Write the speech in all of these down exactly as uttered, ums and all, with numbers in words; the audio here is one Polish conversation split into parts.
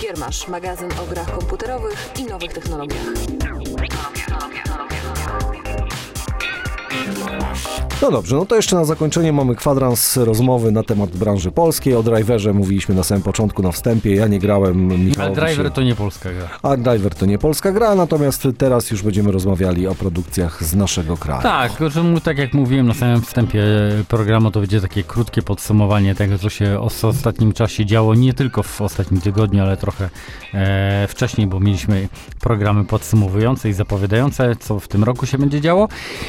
Giermasz, magazyn o grach komputerowych i nowych technologiach. No dobrze, no to jeszcze na zakończenie mamy kwadrans rozmowy na temat branży polskiej. O Driverze mówiliśmy na samym początku, na wstępie. Ja nie grałem. Ale Driver się... to nie polska gra. A Driver to nie polska gra, natomiast teraz już będziemy rozmawiali o produkcjach z naszego kraju. Tak, że, tak jak mówiłem na samym wstępie programu, to będzie takie krótkie podsumowanie tego, co się w ostatnim czasie działo, nie tylko w ostatnim tygodniu, ale trochę e, wcześniej, bo mieliśmy programy podsumowujące i zapowiadające, co w tym roku się będzie działo.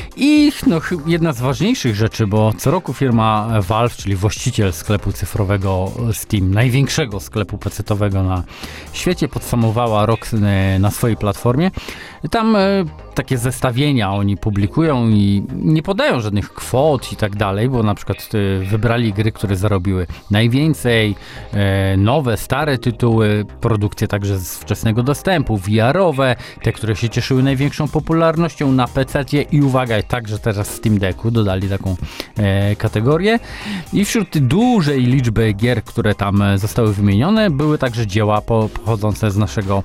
I no, jedna z ważniejszych rzeczy, bo co roku firma Valve, czyli właściciel sklepu cyfrowego Steam, największego sklepu pecetowego na świecie, podsumowała rok na swojej platformie. Tam e, takie zestawienia oni publikują i nie podają żadnych kwot i tak dalej, bo na przykład e, wybrali gry, które zarobiły najwięcej, e, nowe, stare tytuły, produkcje także z wczesnego dostępu, V R-owe, te, które się cieszyły największą popularnością na pececie i uwaga, także teraz w Steam Decku dodali taką e, kategorię. I wśród tej dużej liczby gier, które tam zostały wymienione, były także dzieła po, pochodzące z naszego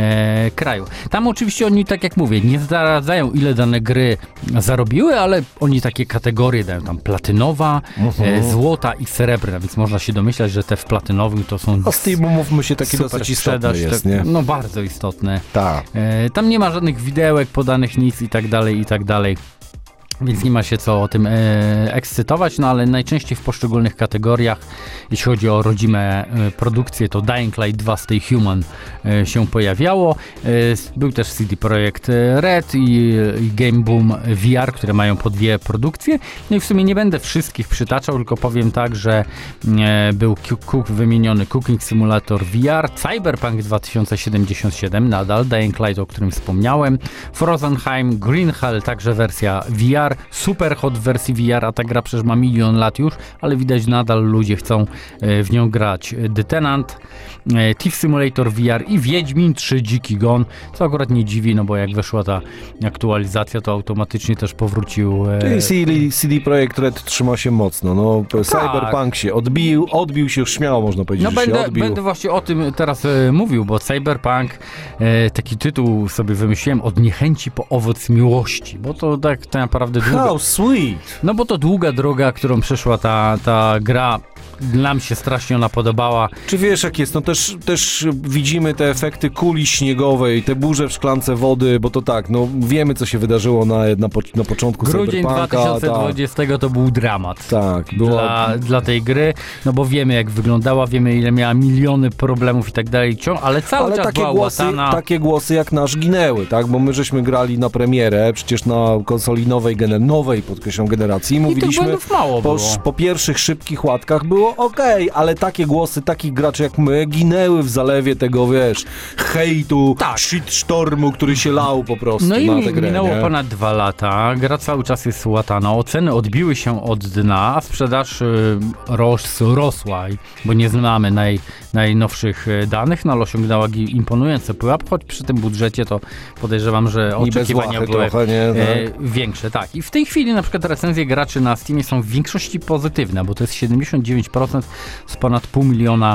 e, kraju. Tam oczywiście oni, tak jak mówię, nie zdradzają, ile dane gry zarobiły, ale oni takie kategorie dają, tam platynowa, uh-huh. e, złota i srebrna, więc można się domyślać, że te w platynowym to są... A Steam, mówmy się, takie dosyć istotne jest, nie? No bardzo istotne. Tak. E, tam nie ma żadnych widełek podanych, nic i tak dalej, i tak dalej. Więc nie ma się co o tym e, ekscytować, no ale najczęściej w poszczególnych kategoriach, jeśli chodzi o rodzime e, produkcje, to Dying Light dwa Stay Human e, się pojawiało. E, był też C D Projekt Red i, i Game Boom V R, które mają po dwie produkcje. No i w sumie nie będę wszystkich przytaczał, tylko powiem tak, że e, był Cook, wymieniony Cooking Simulator V R, Cyberpunk dwa tysiące siedemdziesiąt siedem, nadal Dying Light, o którym wspomniałem, Frozenheim, Green Hell, także wersja V R, Superhot w wersji V R, a ta gra przecież ma milion lat już, ale widać nadal ludzie chcą w nią grać. The Tenant, Thief Simulator V R i Wiedźmin trzy Dziki Gon, co akurat nie dziwi, no bo jak weszła ta aktualizacja, to automatycznie też powrócił... Czyli C D Projekt Red trzyma się mocno, no tak. Cyberpunk się odbił, odbił się już śmiało, można powiedzieć, no że będę, się odbił. Będę właśnie o tym teraz e, mówił, bo Cyberpunk, e, taki tytuł sobie wymyśliłem, Od niechęci po owoc miłości, bo to tak, tak naprawdę długa... How sweet! No bo to długa droga, którą przeszła ta, ta gra. Nam się strasznie ona podobała. Czy wiesz jak jest? No też, też widzimy te efekty kuli śniegowej, te burze w szklance wody, bo to tak, no wiemy co się wydarzyło na, na, na początku Grudzień Cyberpunka. dwa tysiące dwudziestego to był dramat. Tak. Była... Dla, dla tej gry, no bo wiemy jak wyglądała, wiemy ile miała miliony problemów i tak dalej, ale cały ale czas takie była głosy, łatana. takie głosy jak nasz ginęły, tak? Bo my żeśmy grali na premierę, przecież na konsoli nowej, gener- nowej podkreślam generacji, mówiliśmy, mało po, było. po pierwszych szybkich łatkach było okej, okay, ale takie głosy takich graczy jak my ginęły w zalewie tego, wiesz, hejtu, tak. shitstormu, który się lał po prostu no na i tę grę. Minęło nie? ponad dwa lata, gra cały czas jest łatana, oceny odbiły się od dna, a sprzedaż y, ros, rosła, bo nie znamy naj, najnowszych danych, no ale osiągnęła imponujący pułap, choć przy tym budżecie to podejrzewam, że oczekiwania były trochę, nie? Tak. większe. Tak. I w tej chwili na przykład recenzje graczy na Steamie są w większości pozytywne, bo to jest siedemdziesiąt dziewięć procent z ponad pół miliona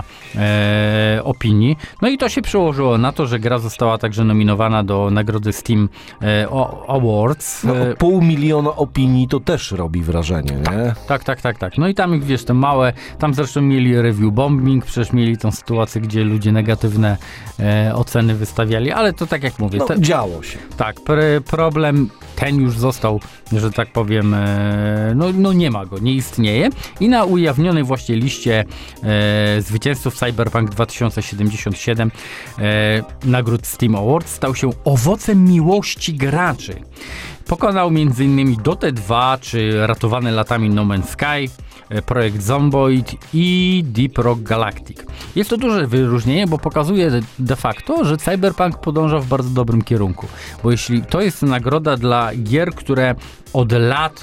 e, opinii. No i to się przełożyło na to, że gra została także nominowana do nagrody Steam e, Awards. No, pół miliona opinii to też robi wrażenie, nie? Tak, tak, tak, tak. No i tam, wiesz, te małe, tam zresztą mieli review bombing, przecież mieli tą sytuację, gdzie ludzie negatywne e, oceny wystawiali, ale to tak jak mówię. No, te, działo się. Tak, pr- problem ten już został, że tak powiem, e, no, no nie ma go, nie istnieje. I na ujawnionej właśnie liście e, zwycięzców Cyberpunk dwa tysiące siedemdziesiąt siedem e, nagród Steam Awards stał się owocem miłości graczy. Pokonał między innymi Dotę dwa, czy ratowany latami No Man's Sky, projekt Zomboid i Deep Rock Galactic. Jest to duże wyróżnienie, bo pokazuje de facto, że Cyberpunk podąża w bardzo dobrym kierunku. Bo jeśli to jest nagroda dla gier, które od lat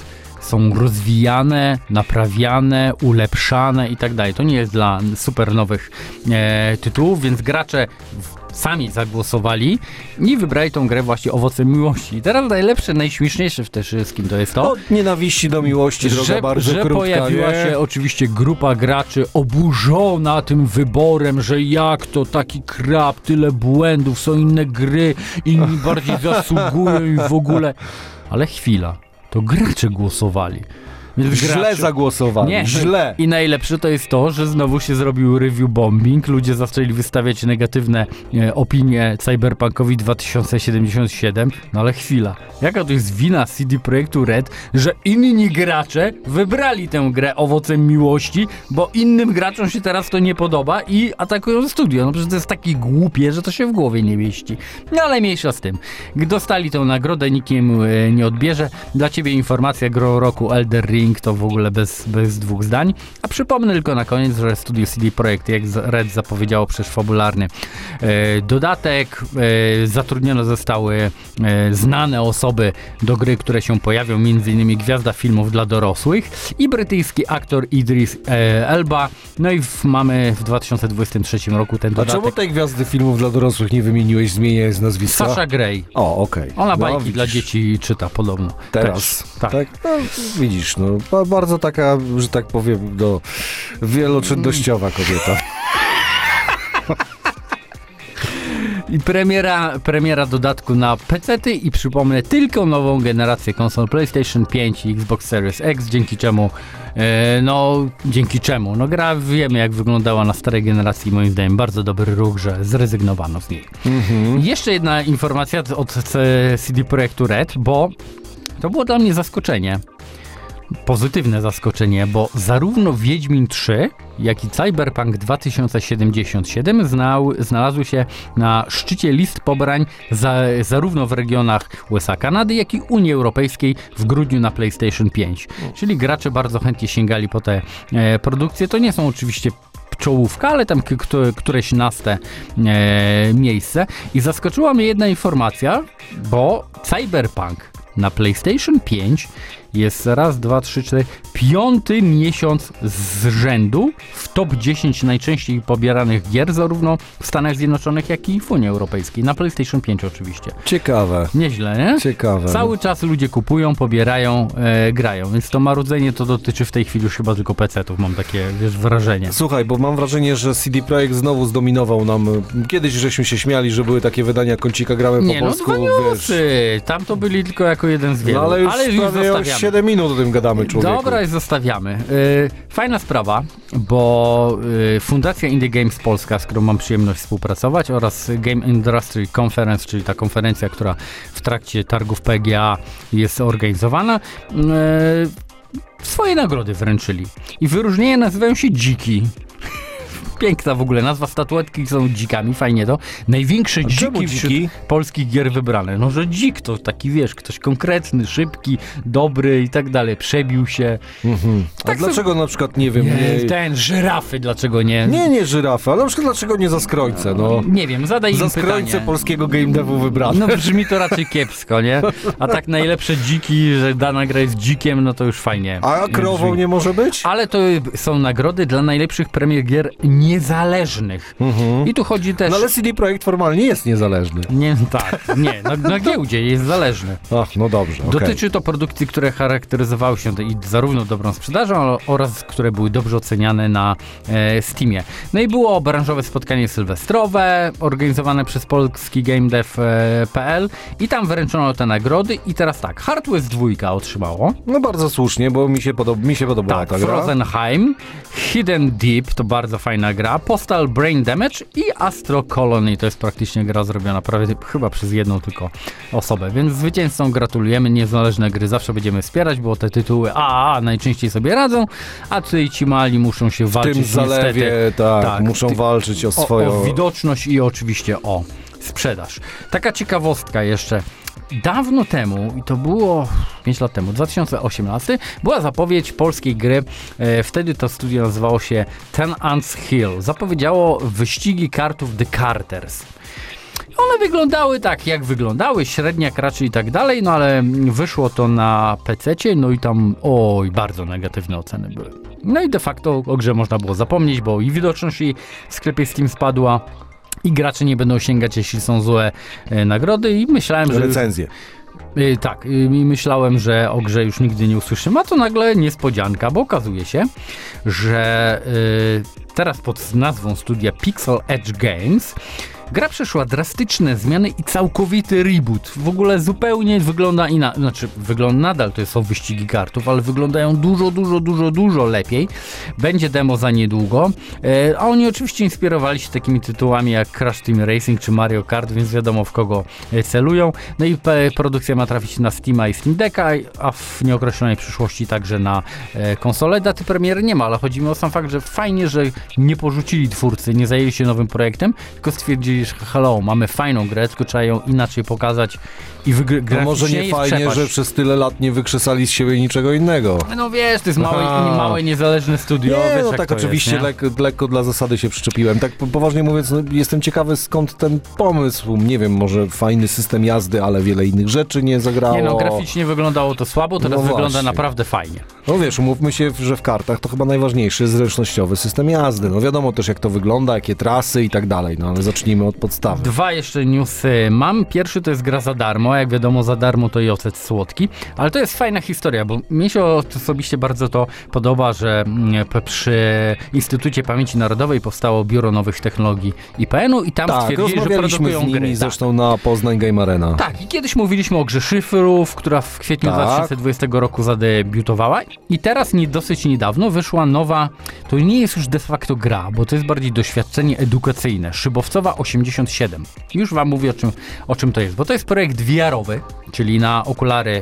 są rozwijane, naprawiane, ulepszane i tak dalej. To nie jest dla super nowych e, tytułów, więc gracze w sami zagłosowali i wybrali tą grę właśnie Owocem Miłości. I teraz najlepsze, najśmieszniejsze w tym wszystkim to jest to, Od nienawiści do miłości, droga że, bardzo że krótka, pojawiła nie? się oczywiście grupa graczy oburzona tym wyborem, że jak to taki krab, tyle błędów, są inne gry, inni bardziej zasługują i w ogóle. Ale chwila, to gracze głosowali. Więc Źle gracze... zagłosowali, Nie, źle. I najlepsze to jest to, że znowu się zrobił review bombing. Ludzie zaczęli wystawiać negatywne e, opinie Cyberpunkowi dwa tysiące siedemdziesiąt siedem. No ale chwila, jaka to jest wina C D Projektu Red, że inni gracze wybrali tę grę Owocem Miłości, bo innym graczom się teraz to nie podoba i atakują studio. No przecież to jest takie głupie, że to się w głowie nie mieści. No ale mniejsza z tym. Dostali tę nagrodę, nikim e, nie odbierze. Dla ciebie informacja, gro roku Elden Ring to w ogóle bez, bez dwóch zdań. A przypomnę tylko na koniec, że studio C D Projekt, jak Red zapowiedziało, przecież fabularny e, dodatek. E, zatrudnione zostały e, znane osoby do gry, które się pojawią, między innymi gwiazda filmów dla dorosłych i brytyjski aktor Idris e, Elba. No i w, mamy w dwa tysiące dwudziestym trzecim roku ten A dodatek. czemu tej gwiazdy filmów dla dorosłych nie wymieniłeś, zmieniając nazwiska? Sasha Grey. O, okej. Ona No, bajki widzisz. dla dzieci czyta podobno. Teraz. Też, tak. tak? No, widzisz, no, ba- bardzo taka, że tak powiem, no, wieloczynnościowa kobieta. I premiera, premiera dodatku na pecety i przypomnę tylko nową generację konsol PlayStation pięć i Xbox Series X, dzięki czemu e, no, dzięki czemu, no gra wiemy jak wyglądała na starej generacji, moim zdaniem bardzo dobry ruch, że zrezygnowano z niej. Mhm. Jeszcze jedna informacja od C D Projektu Red, bo to było dla mnie zaskoczenie. Pozytywne zaskoczenie, bo zarówno Wiedźmin trzy, jak i Cyberpunk dwa tysiące siedemdziesiąt siedem znał, znalazły się na szczycie list pobrań za, zarówno w regionach U S A, Kanady, jak i Unii Europejskiej w grudniu na PlayStation pięć. Czyli gracze bardzo chętnie sięgali po te e, produkcje. To nie są oczywiście czołówka, ale tam k- k- któreś naste e, miejsce. I zaskoczyła mnie jedna informacja, bo Cyberpunk na PlayStation pięć jest raz, dwa, trzy, cztery, piąty miesiąc z rzędu w top dziesięć najczęściej pobieranych gier zarówno w Stanach Zjednoczonych, jak i w Unii Europejskiej. Na PlayStation pięć oczywiście. Ciekawe. Nieźle, nie? Ciekawe. Cały czas ludzie kupują, pobierają, e, grają, więc to marudzenie to dotyczy w tej chwili już chyba tylko pecetów, mam takie, wiesz, wrażenie. Słuchaj, bo mam wrażenie, że C D Projekt znowu zdominował nam. Kiedyś żeśmy się śmiali, że były takie wydania Kącika Gramy Nie, po no polsku, dwa wiesz. newsy. Tam to byli tylko jako jeden z wielu. No ale już, ale już prawie już zostawiamy. siedem minut o tym gadamy, człowieku. Dobra, i zostawiamy. Yy, fajna sprawa, bo yy, Fundacja Indie Games Polska, z którą mam przyjemność współpracować, oraz Game Industry Conference, czyli ta konferencja, która w trakcie targów P G A jest organizowana, yy, swoje nagrody wręczyli. I wyróżnienia nazywają się Dziki. Piękna w ogóle nazwa, statuetki są dzikami, fajnie to. Największe A czemu dziki wśród dziki? polskich gier wybrane. No, że dzik to taki, wiesz, ktoś konkretny, szybki, dobry i tak dalej. Przebił się. Mhm. A Tak dlaczego na przykład, nie wiem, Nie, nie... ten, żyrafy, dlaczego nie? Nie, nie żyrafy, ale na przykład dlaczego nie zaskrojce, no. Nie wiem, zadaj im Zaskrojce pytanie. polskiego game devu wybrane. No brzmi to raczej kiepsko, nie? A tak najlepsze dziki, że dana gra jest dzikiem, no to już fajnie. A krową brzmi. nie może być? Ale to są nagrody dla najlepszych premier gier niezależnych. Mhm. I tu chodzi też... No ale C D Projekt formalnie jest niezależny. Nie, tak, nie, na, na giełdzie jest zależny. Ach, no dobrze, okej. Dotyczy to produkcji, które charakteryzowały się i zarówno dobrą sprzedażą, ale, oraz które były dobrze oceniane na e, Steamie. No i było branżowe spotkanie sylwestrowe, organizowane przez polski gamedev kropka p l i tam wręczono te nagrody i teraz tak, Hardware dwa otrzymało. No bardzo słusznie, bo mi się, podoba, mi się podobała Tak, ta gra. Frozenheim, Hidden Deep, to bardzo fajna gra, Postal Brain Damage i Astro Colony, to jest praktycznie gra zrobiona prawie chyba przez jedną tylko osobę, więc zwycięzcom gratulujemy, niezależne gry zawsze będziemy wspierać, bo te tytuły A A najczęściej sobie radzą, a tutaj ci mali muszą się W walczyć tym zalewie, niestety. tak, Tak, muszą ty- walczyć o O, swoją... o widoczność i oczywiście o sprzedaż. Taka ciekawostka jeszcze. Dawno temu, i to było pięć lat temu, dwa tysiące osiemnasty, była zapowiedź polskiej gry. E, wtedy to studio nazywało się Ten Ants Hill. Zapowiedziało wyścigi kartów The Carters. One wyglądały tak, jak wyglądały, średniak raczej i tak dalej, no ale wyszło to na pececie, no i tam, oj, bardzo negatywne oceny były. No i de facto o grze można było zapomnieć, bo i widoczność jej w sklepie Steam spadła, i gracze nie będą sięgać, jeśli są złe e, nagrody i myślałem, że... Recenzje. Yy, tak, i yy, myślałem, że o grze już nigdy nie usłyszymy, a to nagle niespodzianka, bo okazuje się, że yy, teraz pod nazwą studia Pixel Edge Games gra przeszła drastyczne zmiany i całkowity reboot. W ogóle zupełnie wygląda inaczej, znaczy wygląda nadal, to są wyścigi kartów, ale wyglądają dużo, dużo, dużo, dużo lepiej. Będzie demo za niedługo, e, a oni oczywiście inspirowali się takimi tytułami jak Crash Team Racing czy Mario Kart, więc wiadomo w kogo celują. No i p- produkcja ma trafić na Steama i Steam Decka, a w nieokreślonej przyszłości także na e, konsolę. Daty premiery nie ma, ale chodzi mi o sam fakt, że fajnie, że nie porzucili twórcy, nie zajęli się nowym projektem, tylko stwierdzili, że hello, mamy fajną grę, tylko trzeba ją inaczej pokazać i wygrać. No może nie fajnie, przepaść. Że przez tyle lat nie wykrzesali z siebie niczego innego. No wiesz, to jest małe, małe niezależne studio. Nie, wiesz, no tak oczywiście jest, lekko, lekko dla zasady się przyczepiłem. Tak poważnie mówiąc, no, jestem ciekawy skąd ten pomysł. Nie wiem, może fajny system jazdy, ale wiele innych rzeczy nie zagrało. Nie no, graficznie wyglądało to słabo, teraz no wygląda naprawdę fajnie. No wiesz, umówmy się, że w kartach to chyba najważniejszy jest zręcznościowy system jazdy. No wiadomo też jak to wygląda, jakie trasy i tak dalej, no ale zacznijmy od podstawy. Dwa jeszcze newsy mam. Pierwszy to jest gra za darmo, jak wiadomo za darmo to i ocet słodki, ale to jest fajna historia, bo mi się osobiście bardzo to podoba, że przy Instytucie Pamięci Narodowej powstało Biuro Nowych Technologii I P N-u i tam tak, stwierdzili, że produkują z nimi gry. Zresztą tak. na Poznań Game Arena. Tak, i kiedyś mówiliśmy o grze Szyfrów, która w kwietniu tak. dwa tysiące dwudziestego roku zadebiutowała i teraz nie, dosyć niedawno wyszła nowa, to nie jest już de facto gra, bo to jest bardziej doświadczenie edukacyjne, Szybowcowa osiemdziesiąt siedem. Już wam mówię o czym, o czym to jest, bo to jest projekt V R-owy, czyli na okulary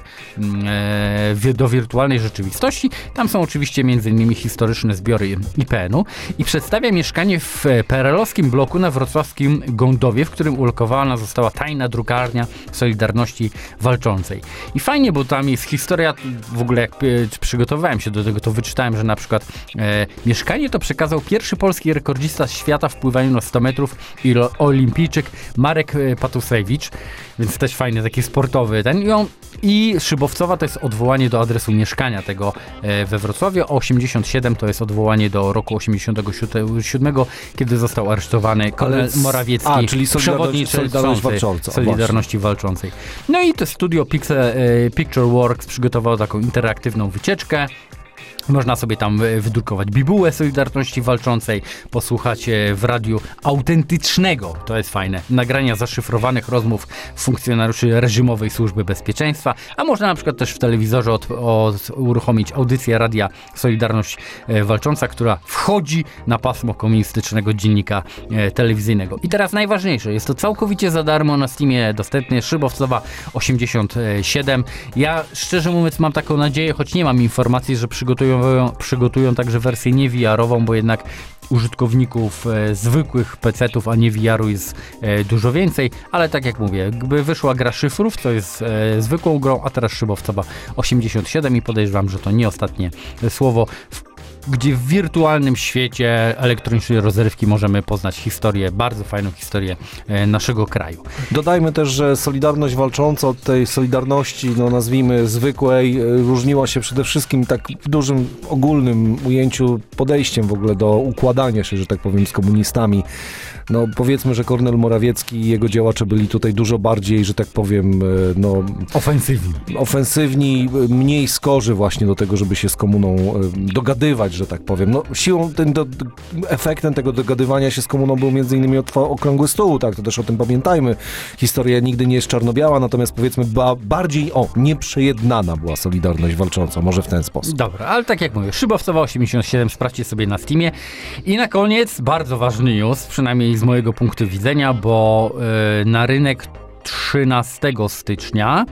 e, do wirtualnej rzeczywistości. Tam są oczywiście między innymi historyczne zbiory I P N-u i przedstawia mieszkanie w P R L-owskim bloku na wrocławskim Gądowie, w którym ulokowana została tajna drukarnia Solidarności Walczącej. I fajnie, bo tam jest historia, w ogóle jak e, przygotowywałem się do tego, to wyczytałem, że na przykład e, mieszkanie to przekazał pierwszy polski rekordzista świata w pływaniu na sto metrów i olimpijczyk Marek Patusewicz, więc też fajny, taki sportowy ten. I, on, i Szybowcowa to jest odwołanie do adresu mieszkania tego e, we Wrocławiu, a osiemdziesiąt siedem to jest odwołanie do roku osiemdziesiątego siódmego, kiedy został aresztowany Kornel Morawiecki, a, czyli przewodniczący Solidarność Walcząca. Solidarności Walczącej. No i to studio Pixel, e, Picture Works przygotowało taką interaktywną wycieczkę. Można sobie tam wydrukować bibułę Solidarności Walczącej, posłuchać w radiu autentycznego, to jest fajne, nagrania zaszyfrowanych rozmów funkcjonariuszy reżimowej Służby Bezpieczeństwa, a można na przykład też w telewizorze od, od, uruchomić audycję Radia Solidarność Walcząca, która wchodzi na pasmo komunistycznego dziennika telewizyjnego. I teraz najważniejsze, jest to całkowicie za darmo na Steamie dostępnie, Szybowcowa osiemdziesiąt siedem. Ja szczerze mówiąc mam taką nadzieję, choć nie mam informacji, że przygotują przygotują także wersję nie V R-ową, bo jednak użytkowników e, zwykłych pecetów, a nie V R-u jest e, dużo więcej, ale tak jak mówię, gdyby wyszła gra Szyfrów, co jest e, zwykłą grą, a teraz Szybowcowa osiemdziesiąt siedem i podejrzewam, że to nie ostatnie słowo, w gdzie w wirtualnym świecie elektronicznej rozrywki możemy poznać historię, bardzo fajną historię e, naszego kraju. Dodajmy też, że Solidarność Walcząca od tej Solidarności, no nazwijmy zwykłej, e, różniła się przede wszystkim tak w dużym, ogólnym ujęciu podejściem w ogóle do układania się, że tak powiem, z komunistami. No powiedzmy, że Kornel Morawiecki i jego działacze byli tutaj dużo bardziej, że tak powiem, e, no... Ofensywni. Ofensywni, mniej skorzy właśnie do tego, żeby się z komuną e, dogadywać, że tak powiem. No siłą, ten do, efektem tego dogadywania się z komuną był między innymi okrągły stół, tak, to też o tym pamiętajmy. Historia nigdy nie jest czarno-biała, natomiast powiedzmy ba, bardziej, o, nieprzejednana była Solidarność Walcząca, może w ten sposób. Dobra, ale tak jak mówię, Szybowcowa osiemdziesiąt siedem, sprawdźcie sobie na Steamie. I na koniec bardzo ważny news, przynajmniej z mojego punktu widzenia, bo yy, na rynek trzynastego stycznia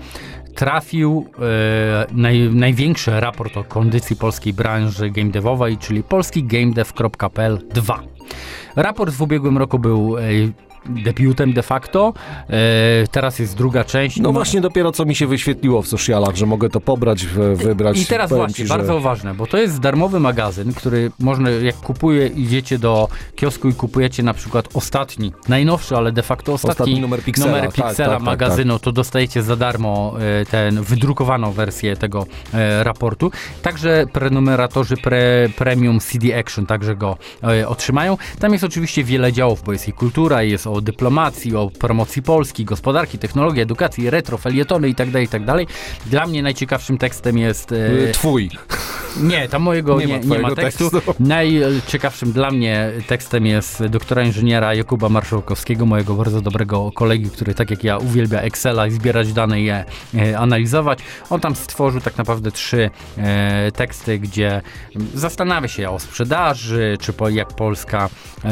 trafił e, naj, największy raport o kondycji polskiej branży game devowej, czyli polski gamedev kropka p l dwa. Raport w ubiegłym roku był e, debiutem de facto. E, teraz jest druga część. No właśnie dopiero co mi się wyświetliło w socialach, że mogę to pobrać, w, wybrać. I teraz Powiem właśnie, ci, że... bardzo ważne, bo to jest darmowy magazyn, który można, jak kupuje, idziecie do kiosku i kupujecie na przykład ostatni, najnowszy, ale de facto ostatni, Ostatni numer Pixela, numer tak, Pixela tak, tak, magazynu, to dostajecie za darmo e, ten wydrukowaną wersję tego e, raportu. Także prenumeratorzy pre, Premium C D Action także go e, otrzymają. Tam jest oczywiście wiele działów, bo jest i kultura, jest o dyplomacji, o promocji Polski, gospodarki, technologii, edukacji, retro, felietony i tak dalej, i tak dalej. Dla mnie najciekawszym tekstem jest... E, Twój. Nie, tam mojego nie, Nie nie, ma nie ma twojego tekstu. tekstu. Najciekawszym dla mnie tekstem jest doktora inżyniera Jakuba Marszałkowskiego, mojego bardzo dobrego kolegi, który tak jak ja uwielbia Excela i zbierać dane i je e, analizować. On tam stworzył tak naprawdę trzy e, teksty, gdzie zastanawia się o sprzedaży, czy po, jak Polska,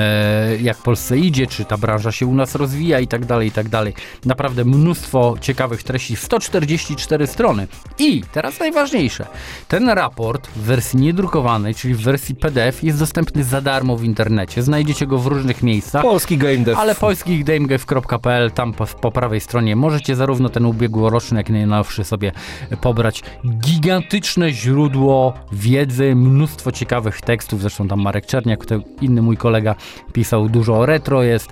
e, jak Polsce idzie, czy ta branża się u nas rozwija i tak dalej, i tak dalej. Naprawdę mnóstwo ciekawych treści, sto czterdzieści cztery strony. I teraz najważniejsze, ten raport w wersji niedrukowanej, czyli w wersji P D F jest dostępny za darmo w internecie. Znajdziecie go w różnych miejscach. Polski Game Dev. Ale polski gamedev kropka p l, tam po, po prawej stronie możecie zarówno ten ubiegłoroczny, jak i najnowszy sobie pobrać. Gigantyczne źródło wiedzy, mnóstwo ciekawych tekstów, zresztą tam Marek Czerniak, to inny mój kolega, pisał dużo o retro jest.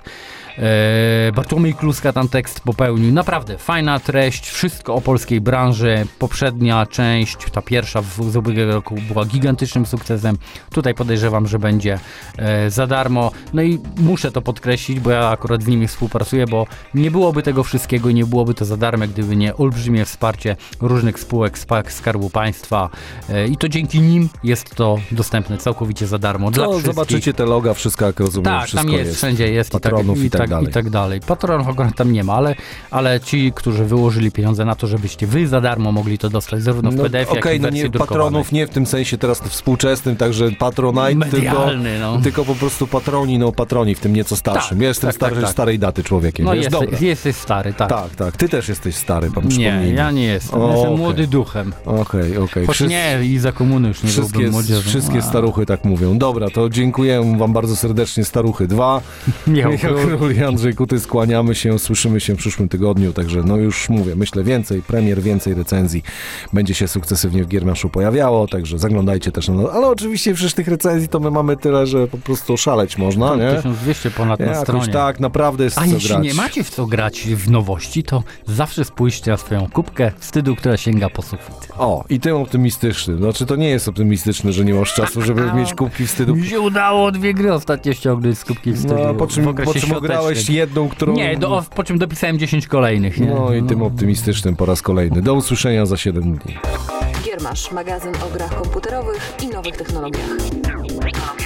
Eee, Bartłomiej Kluska tam tekst popełnił. Naprawdę fajna treść, wszystko o polskiej branży. Poprzednia część, ta pierwsza w, z ubiegłego roku była gigantycznym sukcesem. Tutaj podejrzewam, że będzie e, za darmo. No i muszę to podkreślić, bo ja akurat z nimi współpracuję, bo nie byłoby tego wszystkiego, nie byłoby to za darmo, gdyby nie olbrzymie wsparcie różnych spółek Skarbu Państwa e, i to dzięki nim jest to dostępne całkowicie za darmo. Dla No, wszystkich. zobaczycie te loga, wszystko jak rozumiem. Tak, wszystko tam jest, jest, wszędzie jest patronów i tak, i, tak, dalej. i tak dalej. Patronów akurat tam nie ma, ale, ale ci, którzy wyłożyli pieniądze na to, żebyście wy za darmo mogli to dostać, zarówno w No, P D F, jak okej, i w no wersji nie drukowanej. patronów, nie w tym sensie teraz współczesnym, także Patronite, Medialny, tylko, no. tylko po prostu patroni, no patroni w tym nieco starszym. Tak, ja jestem tak, stary, tak, tak. starej daty człowiekiem. No wiesz? jesteś, Dobra. jesteś stary, tak. Tak, tak. Ty też jesteś stary, pan Nie, przypomnijmy. ja nie jestem. O, jestem okej. młody duchem. Okej, okej. Choć Wszyscy- nie, i za komuny już nie Wszystkie, byłbym młodzieżą. wszystkie A. staruchy tak mówią. Dobra, to dziękuję wam bardzo serdecznie, Staruchy dwa. Michał Michał Król. Król i Andrzej Kuty, skłaniamy się, słyszymy się w przyszłym tygodniu, także no już mówię, myślę więcej premier, więcej recenzji będzie się sukcesywnie w Giermiaszu pojawiało, także zaglądajcie też na... Ale oczywiście przecież tych recenzji to my mamy tyle, że po prostu oszaleć można, nie? tysiąc dwieście ponad na Jakoś stronie. tak, naprawdę jest A co jeśli grać. nie macie w co grać w nowości, to zawsze spójrzcie na swoją kubkę wstydu, która sięga po sufit. O, i tym optymistycznym. Znaczy to nie jest optymistyczne, że nie masz czasu, żeby mieć kubki wstydu. Mi się udało dwie gry ostatnio ściągnąć z kubki wstydu. No, po w czym, okresie po czym ograłeś świątecznym. jedną, którą... Nie, do, po czym dopisałem dziesięć kolejnych. Nie? No i tym optymistycznym po raz kolejny. Do usłyszenia za siedem dni. Giermasz, magazyn o grach komputerowych i nowych technologiach.